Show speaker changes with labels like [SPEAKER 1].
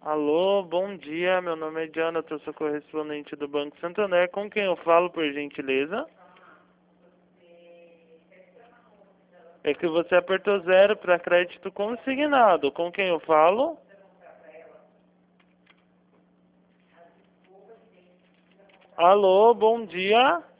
[SPEAKER 1] Alô, bom dia. Meu nome é Jonathan, sou correspondente do Banco Santander. Com quem eu falo, por gentileza? É que você apertou 0 para crédito consignado. Com quem eu falo? Alô, bom dia.